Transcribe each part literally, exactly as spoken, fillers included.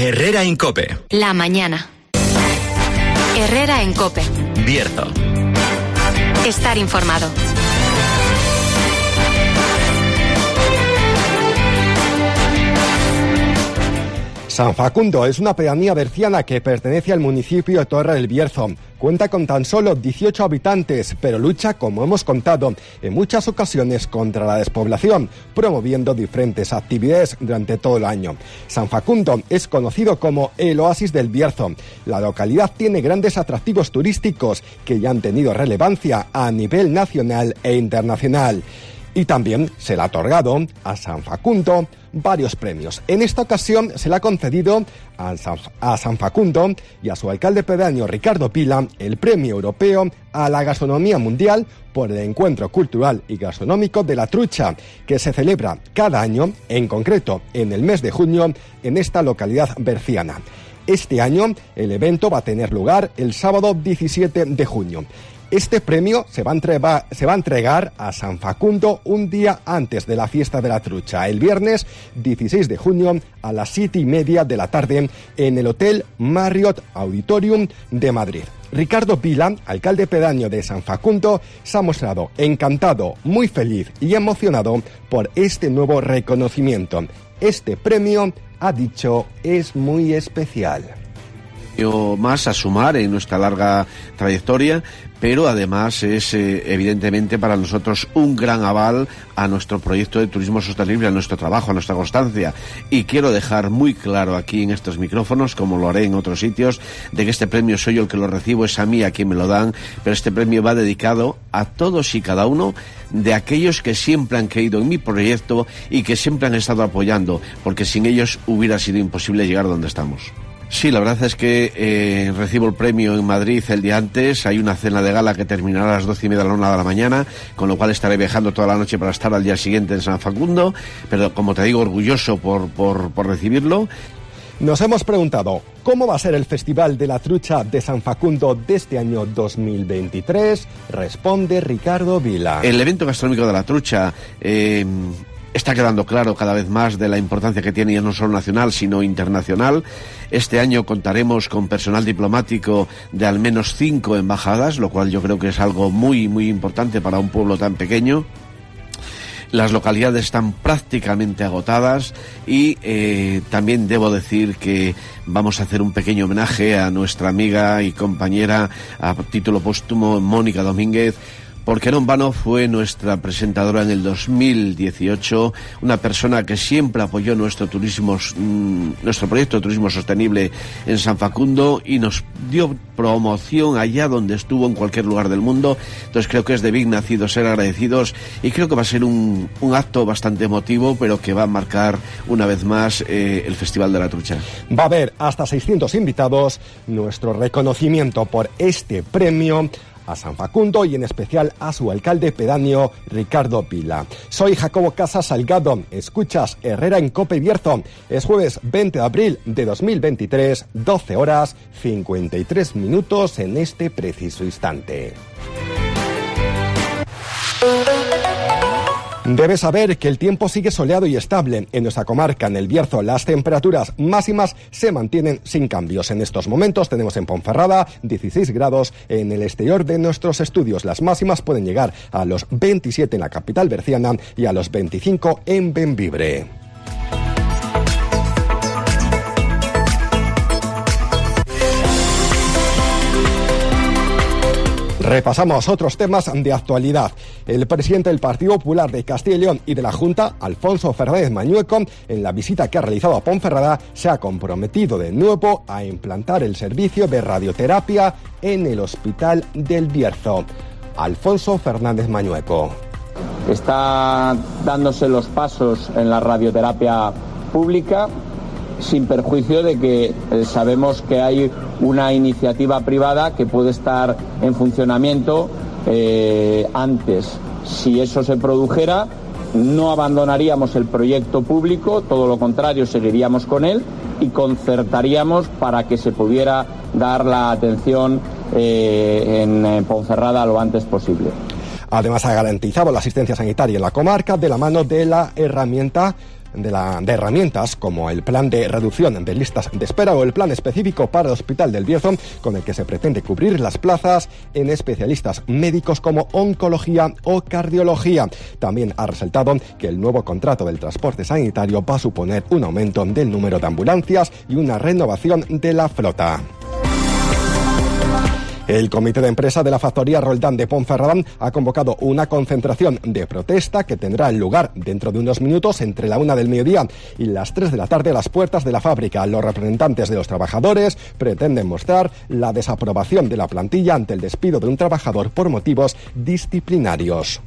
Herrera en COPE. La mañana. Herrera en COPE. Bierzo. Estar informado. San Facundo es una pedanía berciana que pertenece al municipio de Torre del Bierzo. Cuenta con tan solo dieciocho habitantes, pero lucha, como hemos contado, en muchas ocasiones contra la despoblación, promoviendo diferentes actividades durante todo el año. San Facundo es conocido como el oasis del Bierzo. La localidad tiene grandes atractivos turísticos que ya han tenido relevancia a nivel nacional e internacional. Y también se le ha otorgado a San Facundo varios premios. En esta ocasión se le ha concedido a San, a San Facundo y a su alcalde pedáneo Ricardo Pila el Premio Europeo a la Gastronomía Mundial por el Encuentro Cultural y Gastronómico de la Trucha, que se celebra cada año, en concreto en el mes de junio, en esta localidad berciana. Este año el evento va a tener lugar el sábado diecisiete de junio. Este premio se va, a entregar, se va a entregar a San Facundo un día antes de la fiesta de la trucha, el viernes dieciséis de junio a las siete y media de la tarde en el Hotel Marriott Auditorium de Madrid. Ricardo Pila, alcalde pedáneo de San Facundo, se ha mostrado encantado, muy feliz y emocionado por este nuevo reconocimiento. Este premio, ha dicho, es muy especial. Más a sumar en nuestra larga trayectoria, pero además es eh, evidentemente para nosotros un gran aval a nuestro proyecto de turismo sostenible, a nuestro trabajo, a nuestra constancia. Y quiero dejar muy claro aquí en estos micrófonos, como lo haré en otros sitios, de que este premio soy yo el que lo recibo, es a mí a quien me lo dan, pero este premio va dedicado a todos y cada uno de aquellos que siempre han creído en mi proyecto y que siempre han estado apoyando, porque sin ellos hubiera sido imposible llegar donde estamos. Sí, la verdad es que eh, recibo el premio en Madrid el día antes. Hay una cena de gala que terminará a las doce y media de la una de la mañana, con lo cual estaré viajando toda la noche para estar al día siguiente en San Facundo, pero como te digo, orgulloso por, por, por recibirlo. Nos hemos preguntado, ¿cómo va a ser el Festival de la Trucha de San Facundo de este año dos mil veintitrés? Responde Ricardo Vila. El evento gastronómico de la trucha... Eh, Está quedando claro cada vez más de la importancia que tiene, ya no solo nacional, sino internacional. Este año contaremos con personal diplomático de al menos cinco embajadas, lo cual yo creo que es algo muy, muy importante para un pueblo tan pequeño. Las localidades están prácticamente agotadas y eh, también debo decir que vamos a hacer un pequeño homenaje a nuestra amiga y compañera a título póstumo, Mónica Domínguez, porque no en vano fue nuestra presentadora en el dos mil dieciocho, una persona que siempre apoyó nuestro turismo, mmm, nuestro proyecto de turismo sostenible en San Facundo y nos dio promoción allá donde estuvo, en cualquier lugar del mundo. Entonces creo que es de bien nacido ser agradecidos y creo que va a ser un, un acto bastante emotivo, pero que va a marcar una vez más eh, el Festival de la Trucha. Va a haber hasta seiscientos invitados. Nuestro reconocimiento por este premio a San Facundo y en especial a su alcalde pedáneo Ricardo Pila. Soy Jacobo Casas Salgado, escuchas Herrera en COPE Bierzo. Es jueves veinte de abril de dos mil veintitrés, doce horas cincuenta y tres minutos en este preciso instante. Debes saber que el tiempo sigue soleado y estable en nuestra comarca, en el Bierzo. Las temperaturas máximas se mantienen sin cambios. En estos momentos tenemos en Ponferrada dieciséis grados en el exterior de nuestros estudios. Las máximas pueden llegar a los veintisiete en la capital berciana y a los veinticinco en Bembibre. Repasamos otros temas de actualidad. El presidente del Partido Popular de Castilla y León y de la Junta, Alfonso Fernández Mañueco, en la visita que ha realizado a Ponferrada, se ha comprometido de nuevo a implantar el servicio de radioterapia en el Hospital del Bierzo. Alfonso Fernández Mañueco. Está dándose los pasos en la radioterapia pública, sin perjuicio de que eh, sabemos que hay una iniciativa privada que puede estar en funcionamiento eh, antes. Si eso se produjera, no abandonaríamos el proyecto público, todo lo contrario, seguiríamos con él y concertaríamos para que se pudiera dar la atención eh, en, en Ponferrada lo antes posible. Además, ha garantizado la asistencia sanitaria en la comarca de la mano de la herramienta de, la, de herramientas como el plan de reducción de listas de espera o el plan específico para el Hospital del Bierzo, con el que se pretende cubrir las plazas en especialistas médicos como oncología o cardiología. También ha resaltado que el nuevo contrato del transporte sanitario va a suponer un aumento del número de ambulancias y una renovación de la flota. El comité de empresa de la factoría Roldán de Ponferrada ha convocado una concentración de protesta que tendrá lugar dentro de unos minutos entre la una del mediodía y las tres de la tarde a las puertas de la fábrica. Los representantes de los trabajadores pretenden mostrar la desaprobación de la plantilla ante el despido de un trabajador por motivos disciplinarios.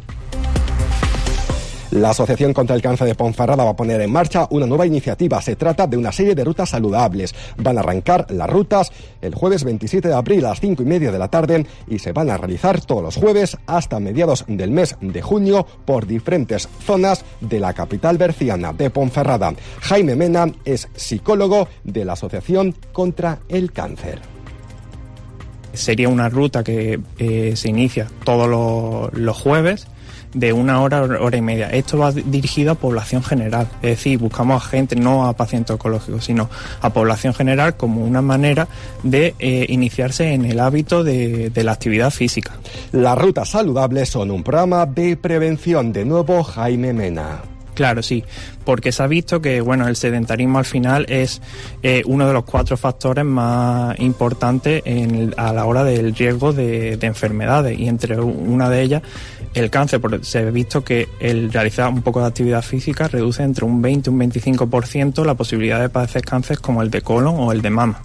La Asociación contra el Cáncer de Ponferrada va a poner en marcha una nueva iniciativa. Se trata de una serie de rutas saludables. Van a arrancar las rutas el jueves veintisiete de abril a las cinco y media de la tarde y se van a realizar todos los jueves hasta mediados del mes de junio por diferentes zonas de la capital berciana de Ponferrada. Jaime Mena es psicólogo de la Asociación contra el Cáncer. Sería una ruta que eh, se inicia todos los, los jueves de una hora, hora y media. Esto va dirigido a población general, es decir, buscamos a gente, no a pacientes oncológicos, sino a población general como una manera de eh, iniciarse en el hábito de, de la actividad física. Las rutas saludables son un programa de prevención. De nuevo, Jaime Mena. Claro, sí, porque se ha visto que bueno, el sedentarismo al final es eh, uno de los cuatro factores más importantes en, a la hora del riesgo de, de enfermedades, y entre una de ellas el cáncer, porque se ha visto que el realizar un poco de actividad física reduce entre un veinte y un veinticinco por ciento la posibilidad de padecer cáncer como el de colon o el de mama.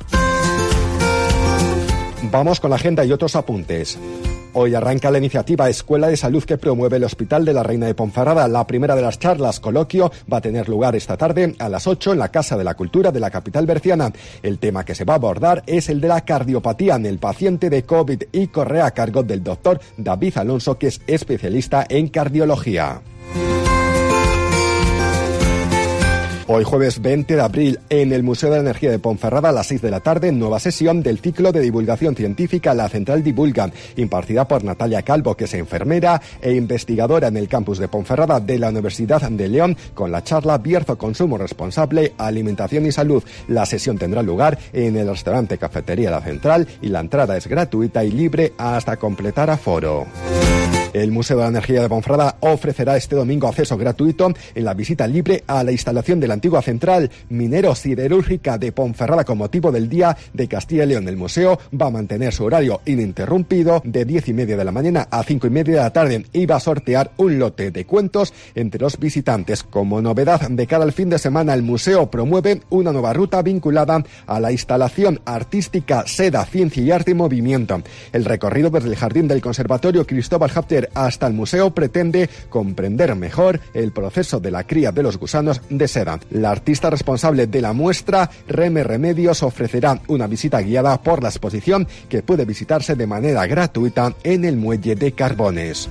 Vamos con la agenda y otros apuntes. Hoy arranca la iniciativa Escuela de Salud que promueve el Hospital de la Reina de Ponferrada. La primera de las charlas, coloquio, va a tener lugar esta tarde a las ocho en la Casa de la Cultura de la capital berciana. El tema que se va a abordar es el de la cardiopatía en el paciente de COVID y corre a cargo del doctor David Alonso, que es especialista en cardiología. Hoy jueves veinte de abril en el Museo de la Energía de Ponferrada a las seis de la tarde, nueva sesión del ciclo de divulgación científica La Central Divulga, impartida por Natalia Calvo, que es enfermera e investigadora en el campus de Ponferrada de la Universidad de León, con la charla Bierzo Consumo Responsable, Alimentación y Salud. La sesión tendrá lugar en el restaurante Cafetería La Central y la entrada es gratuita y libre hasta completar aforo. El Museo de la Energía de Ponferrada ofrecerá este domingo acceso gratuito en la visita libre a la instalación de la antigua central minero-siderúrgica de Ponferrada con motivo del Día de Castilla y León. El museo va a mantener su horario ininterrumpido de diez y media de la mañana a cinco y media de la tarde y va a sortear un lote de cuentos entre los visitantes. Como novedad de cara al fin de semana, el museo promueve una nueva ruta vinculada a la instalación artística Seda, Ciencia y Arte y Movimiento. El recorrido desde el Jardín del Conservatorio Cristóbal Hafter hasta el museo pretende comprender mejor el proceso de la cría de los gusanos de seda. La artista responsable de la muestra, Reme Remedios, ofrecerá una visita guiada por la exposición que puede visitarse de manera gratuita en el Muelle de Carbones.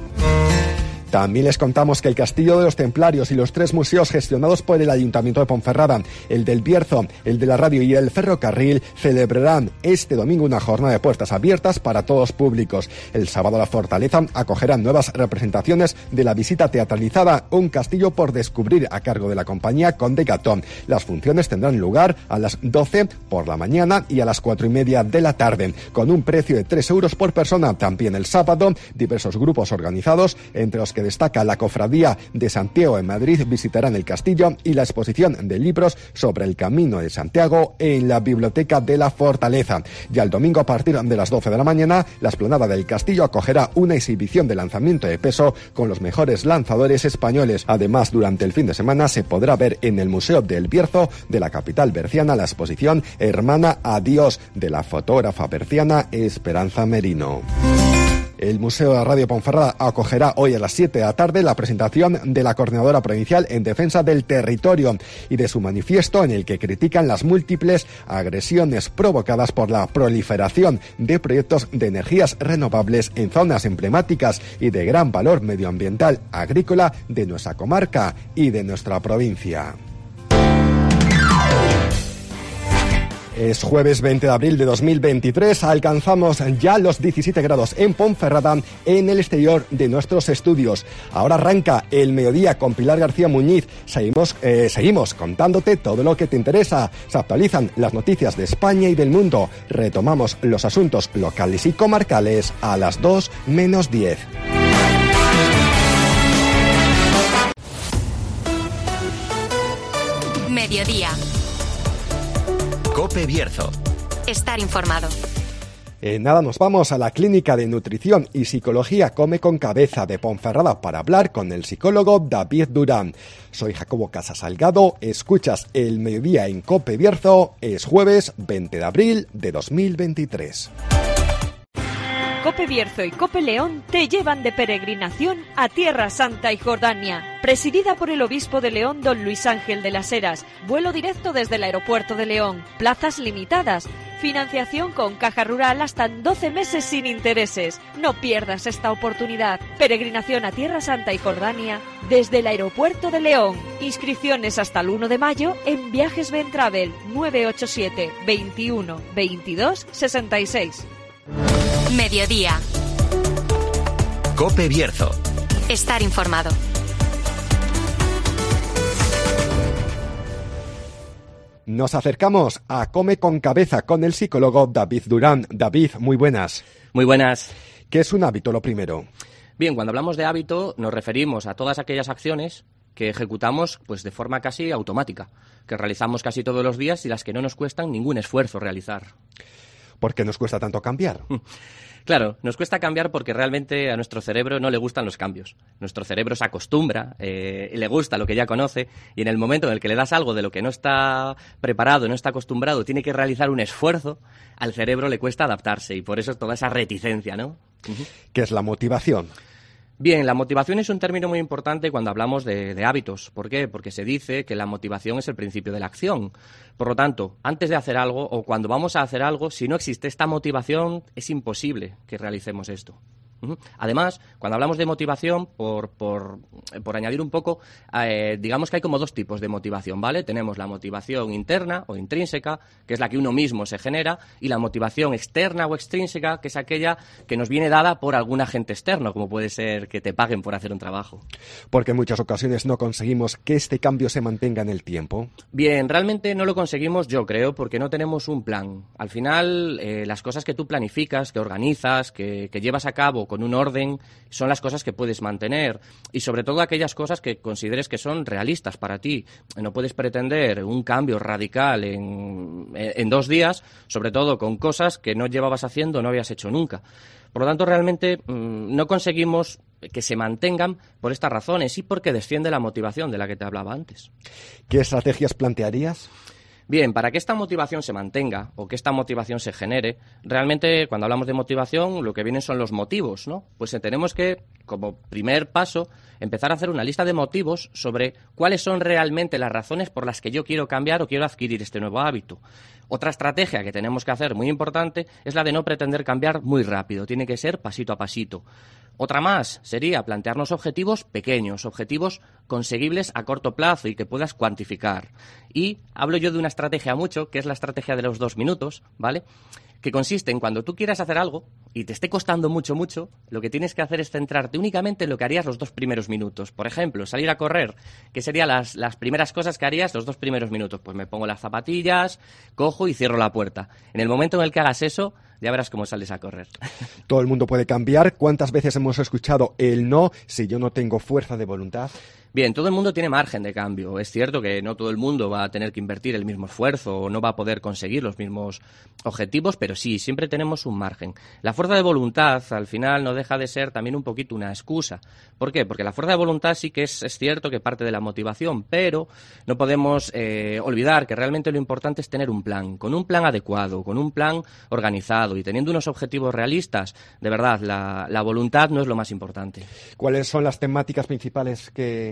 También les contamos que el Castillo de los Templarios y los tres museos gestionados por el Ayuntamiento de Ponferrada, el del Bierzo, el de la Radio y el Ferrocarril, celebrarán este domingo una jornada de puertas abiertas para todos públicos. El sábado la Fortaleza acogerá nuevas representaciones de la visita teatralizada Un Castillo por Descubrir a cargo de la compañía Conde Gatón. Las funciones tendrán lugar a las doce por la mañana y a las cuatro y media de la tarde, con un precio de tres euros por persona. También el sábado, diversos grupos organizados, entre los que destaca la Cofradía de Santiago en Madrid, visitarán el castillo y la exposición de libros sobre el Camino de Santiago en la Biblioteca de la Fortaleza. Ya el domingo a partir de las doce de la mañana, la explanada del castillo acogerá una exhibición de lanzamiento de peso con los mejores lanzadores españoles. Además, durante el fin de semana se podrá ver en el Museo del Bierzo de la capital berciana la exposición Hermana Adiós de la fotógrafa berciana Esperanza Merino. El Museo de la Radio Ponferrada acogerá hoy a las siete de la tarde la presentación de la Coordinadora Provincial en Defensa del Territorio y de su manifiesto en el que critican las múltiples agresiones provocadas por la proliferación de proyectos de energías renovables en zonas emblemáticas y de gran valor medioambiental agrícola de nuestra comarca y de nuestra provincia. Es jueves veinte de abril de dos mil veintitrés, alcanzamos ya los diecisiete grados en Ponferrada, en el exterior de nuestros estudios. Ahora arranca el mediodía con Pilar García Muñiz. Seguimos, eh, seguimos contándote todo lo que te interesa. Se actualizan las noticias de España y del mundo. Retomamos los asuntos locales y comarcales a las dos menos diez. Mediodía. COPE Bierzo. Estar informado. Eh, nada, nos vamos a la Clínica de Nutrición y Psicología Come con Cabeza de Ponferrada para hablar con el psicólogo David Durán. Soy Jacobo Casasalgado, escuchas el mediodía en COPE Bierzo, es jueves veinte de abril de dos mil veintitrés. COPE Bierzo y COPE León te llevan de peregrinación a Tierra Santa y Jordania. Presidida por el obispo de León, don Luis Ángel de las Heras. Vuelo directo desde el aeropuerto de León. Plazas limitadas. Financiación con Caja Rural hasta en doce meses sin intereses. No pierdas esta oportunidad. Peregrinación a Tierra Santa y Jordania desde el aeropuerto de León. Inscripciones hasta el uno de mayo en Viajes Ben Travel nueve ocho siete, veintiuno, veintidós, sesenta y seis. Mediodía. COPE Bierzo. Estar informado. Nos acercamos a Come con Cabeza con el psicólogo David Durán. David, muy buenas. Muy buenas. ¿Qué es un hábito, lo primero? Bien, cuando hablamos de hábito nos referimos a todas aquellas acciones que ejecutamos pues de forma casi automática, que realizamos casi todos los días y las que no nos cuestan ningún esfuerzo realizar. ¿Por qué nos cuesta tanto cambiar? Claro, nos cuesta cambiar porque realmente a nuestro cerebro no le gustan los cambios. Nuestro cerebro se acostumbra, eh, le gusta lo que ya conoce, y en el momento en el que le das algo de lo que no está preparado, no está acostumbrado, tiene que realizar un esfuerzo, al cerebro le cuesta adaptarse, y por eso toda esa reticencia, ¿no? Uh-huh. ¿Qué es la motivación? Bien, la motivación es un término muy importante cuando hablamos de, de hábitos. ¿Por qué? Porque se dice que la motivación es el principio de la acción. Por lo tanto, antes de hacer algo o cuando vamos a hacer algo, si no existe esta motivación, es imposible que realicemos esto. Uh-huh. Además, cuando hablamos de motivación, por, por, por añadir un poco, eh, digamos que hay como dos tipos de motivación, ¿vale? Tenemos la motivación interna o intrínseca, que es la que uno mismo se genera, y la motivación externa o extrínseca, que es aquella que nos viene dada por algún agente externo, como puede ser que te paguen por hacer un trabajo. Porque en muchas ocasiones no conseguimos que este cambio se mantenga en el tiempo. Bien, realmente no lo conseguimos, yo creo, porque no tenemos un plan. Al final, eh, las cosas que tú planificas, que organizas, que, que llevas a cabo con un orden, son las cosas que puedes mantener, y sobre todo aquellas cosas que consideres que son realistas para ti. No puedes pretender un cambio radical en, en dos días, sobre todo con cosas que no llevabas haciendo, no habías hecho nunca. Por lo tanto, realmente mmm, no conseguimos que se mantengan por estas razones y porque desciende la motivación de la que te hablaba antes. ¿Qué estrategias plantearías? Bien, para que esta motivación se mantenga o que esta motivación se genere, realmente cuando hablamos de motivación lo que vienen son los motivos, ¿no? Pues tenemos que, como primer paso, empezar a hacer una lista de motivos sobre cuáles son realmente las razones por las que yo quiero cambiar o quiero adquirir este nuevo hábito. Otra estrategia que tenemos que hacer muy importante es la de no pretender cambiar muy rápido, tiene que ser pasito a pasito. Otra más sería plantearnos objetivos pequeños, objetivos conseguibles a corto plazo y que puedas cuantificar. Y hablo yo de una estrategia mucho, que es la estrategia de los dos minutos, ¿vale? Que consiste en cuando tú quieras hacer algo y te esté costando mucho, mucho, lo que tienes que hacer es centrarte únicamente en lo que harías los dos primeros minutos. Por ejemplo, salir a correr, que serían las, las primeras cosas que harías los dos primeros minutos. Pues me pongo las zapatillas, cojo y cierro la puerta. En el momento en el que hagas eso, ya verás cómo sales a correr. Todo el mundo puede cambiar. ¿Cuántas veces hemos escuchado el no si yo no tengo fuerza de voluntad? Bien, todo el mundo tiene margen de cambio. Es cierto que no todo el mundo va a tener que invertir el mismo esfuerzo o no va a poder conseguir los mismos objetivos, pero sí, siempre tenemos un margen. La fuerza de voluntad, al final, no deja de ser también un poquito una excusa. ¿Por qué? Porque la fuerza de voluntad sí que es, es cierto que parte de la motivación, pero no podemos eh, olvidar que realmente lo importante es tener un plan, con un plan adecuado, con un plan organizado y teniendo unos objetivos realistas. De verdad, la, la voluntad no es lo más importante. ¿Cuáles son las temáticas principales que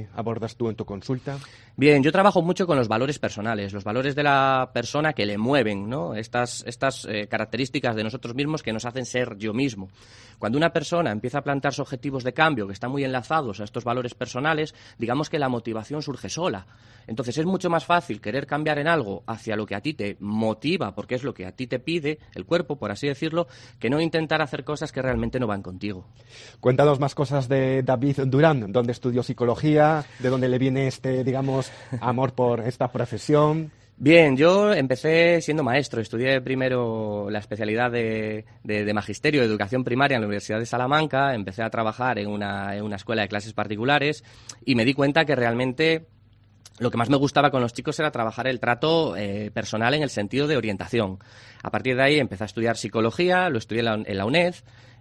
que abordas tú en tu consulta? Bien, yo trabajo mucho con los valores personales, los valores de la persona que le mueven, ¿no? Estas, estas eh, características de nosotros mismos que nos hacen ser yo mismo. Cuando una persona empieza a plantearse objetivos de cambio que están muy enlazados a estos valores personales, digamos que la motivación surge sola. Entonces es mucho más fácil querer cambiar en algo hacia lo que a ti te motiva, porque es lo que a ti te pide el cuerpo, por así decirlo, que no intentar hacer cosas que realmente no van contigo. Cuéntanos más cosas de David Durán, dónde estudió psicología, de dónde le viene este, digamos, amor por esta profesión. Bien, yo empecé siendo maestro. Estudié primero la especialidad de, de, de magisterio de educación primaria en la Universidad de Salamanca. Empecé a trabajar en una, en una escuela de clases particulares y me di cuenta que realmente lo que más me gustaba con los chicos era trabajar el trato eh, personal en el sentido de orientación. A partir de ahí empecé a estudiar psicología, lo estudié en la, en la UNED.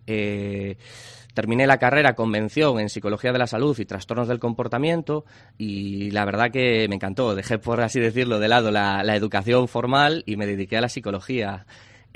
Eh, Terminé la carrera con mención en Psicología de la Salud y Trastornos del Comportamiento y la verdad que me encantó. Dejé, por así decirlo, de lado la, la educación formal y me dediqué a la psicología.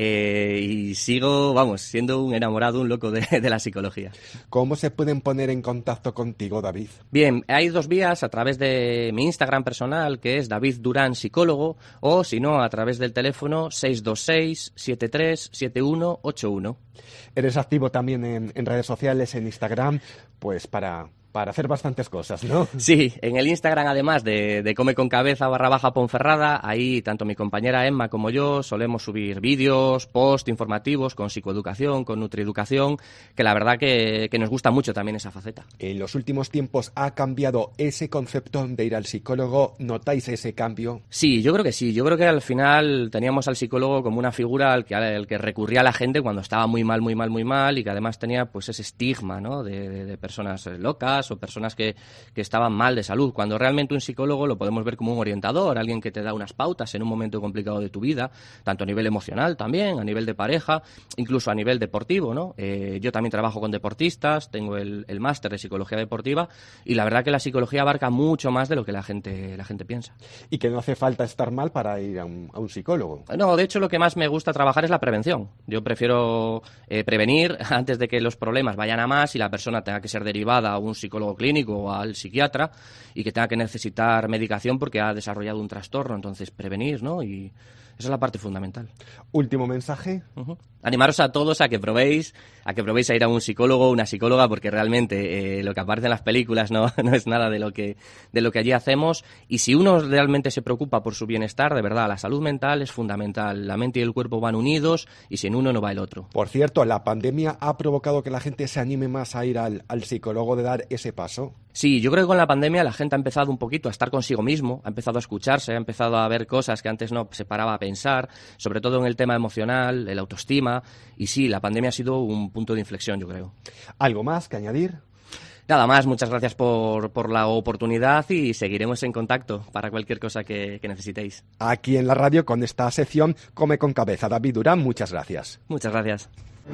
Eh, y sigo, vamos, siendo un enamorado, un loco de, de la psicología. ¿Cómo se pueden poner en contacto contigo, David? Bien, hay dos vías, a través de mi Instagram personal, que es David Durán Psicólogo, o si no, a través del teléfono seis dos seis, siete tres siete uno ocho uno. Eres activo también en, en redes sociales, en Instagram, pues para... para hacer bastantes cosas, ¿no? Sí, en el Instagram, además de, de Come con Cabeza barra baja Ponferrada, ahí tanto mi compañera Emma como yo solemos subir vídeos, posts informativos con psicoeducación, con nutrieducación, que la verdad que, que nos gusta mucho también esa faceta. En los últimos tiempos ha cambiado ese concepto de ir al psicólogo. ¿Notáis ese cambio? Sí, yo creo que sí. Yo creo que al final teníamos al psicólogo como una figura al que, al que recurría la gente cuando estaba muy mal, muy mal, muy mal y que además tenía pues ese estigma, ¿no? de, de, de personas locas o personas que, que estaban mal de salud, cuando realmente un psicólogo lo podemos ver como un orientador, alguien que te da unas pautas en un momento complicado de tu vida, tanto a nivel emocional también, a nivel de pareja, incluso a nivel deportivo, ¿no? Eh, yo también trabajo con deportistas, tengo el, el máster de psicología deportiva y la verdad que la psicología abarca mucho más de lo que la gente, la gente piensa. Y que no hace falta estar mal para ir a un, a un psicólogo. No, de hecho lo que más me gusta trabajar es la prevención. Yo prefiero eh, prevenir antes de que los problemas vayan a más y la persona tenga que ser derivada a un psicólogo clínico o al psiquiatra y que tenga que necesitar medicación porque ha desarrollado un trastorno. Entonces, prevenir, ¿no? Y esa es la parte fundamental. Último mensaje. Uh-huh. Animaros a todos a que probéis, a que probéis a ir a un psicólogo o una psicóloga, porque realmente eh, lo que aparece en las películas no, no es nada de lo que de lo que allí hacemos. Y si uno realmente se preocupa por su bienestar, de verdad, la salud mental es fundamental. La mente y el cuerpo van unidos y sin uno no va el otro. Por cierto, ¿la pandemia ha provocado que la gente se anime más a ir al, al psicólogo, de dar ese paso? Sí, yo creo que con la pandemia la gente ha empezado un poquito a estar consigo mismo, ha empezado a escucharse, ha empezado a ver cosas que antes no se paraba a pensar, sobre todo en el tema emocional, el autoestima, y sí, la pandemia ha sido un punto de inflexión, yo creo. ¿Algo más que añadir? Nada más, muchas gracias por, por la oportunidad y seguiremos en contacto para cualquier cosa que, que necesitéis. Aquí en la radio con esta sección Come con Cabeza. David Durán, muchas gracias. Muchas gracias.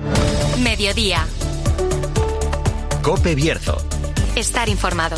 Mediodía. COPE Bierzo. Estar informado.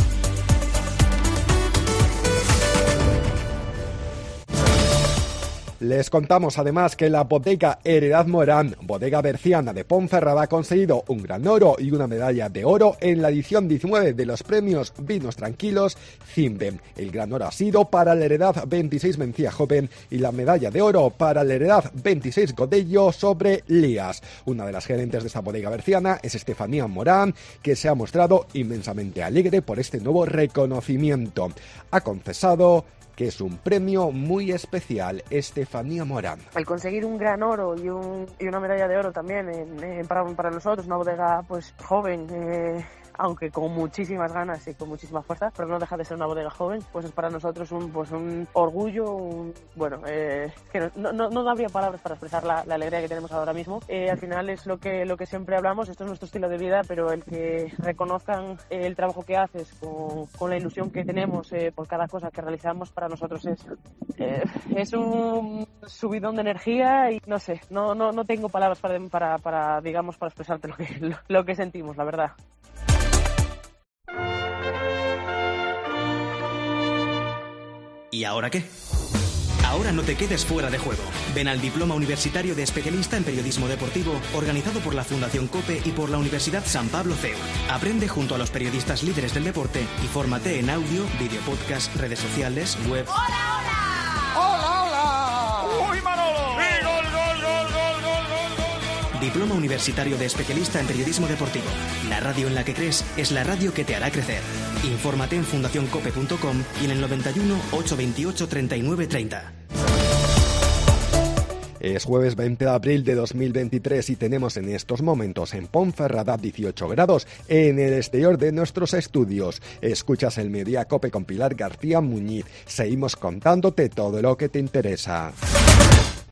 Les contamos además que la bodega Heredad Morán, bodega berciana de Ponferrada, ha conseguido un gran oro y una medalla de oro en la edición diecinueve de los premios Vinos Tranquilos Cimben. El gran oro ha sido para la Heredad veintiséis Mencía Joven y la medalla de oro para la Heredad veintiséis Godello sobre Lías. Una de las gerentes de esta bodega berciana es Estefanía Morán, que se ha mostrado inmensamente alegre por este nuevo reconocimiento. Ha confesado que es un premio muy especial. Estefanía Morán. El conseguir un gran oro y, un, y una medalla de oro también en, en, para, para nosotros, una bodega pues joven, eh, aunque con muchísimas ganas y con muchísima fuerza, pero no deja de ser una bodega joven, pues es para nosotros un, pues un orgullo, un, bueno, eh, que no, no, no habría palabras para expresar la, la alegría que tenemos ahora mismo. Eh, al final es lo que, lo que siempre hablamos, esto es nuestro estilo de vida, pero el que reconozcan el trabajo que haces con, con la ilusión que tenemos eh, por cada cosa que realizamos, para nosotros es, eh, es un subidón de energía y no sé, no, no, no tengo palabras para, para, para, digamos, para expresarte lo que, lo, lo que sentimos, la verdad. ¿Y ahora qué? Ahora no te quedes fuera de juego. Ven al Diploma Universitario de Especialista en Periodismo Deportivo, organizado por la Fundación COPE y por la Universidad San Pablo C E U. Aprende junto a los periodistas líderes del deporte y fórmate en audio, video podcast, redes sociales, web... ¡Hola, hola! ¡Hola, hola! ¡Uy, Manolo! ¡Sí, gol, gol, gol, gol, gol, gol, gol, gol! Diploma Universitario de Especialista en Periodismo Deportivo. La radio en la que crees es la radio que te hará crecer. Infórmate en fundación cope punto com y en el noventa y uno, ochocientos veintiocho, treinta y nueve treinta. Es jueves veinte de abril de dos mil veintitrés y tenemos en estos momentos en Ponferrada dieciocho grados en el exterior de nuestros estudios. Escuchas el Mediodía Cope con Pilar García Muñiz. Seguimos contándote todo lo que te interesa.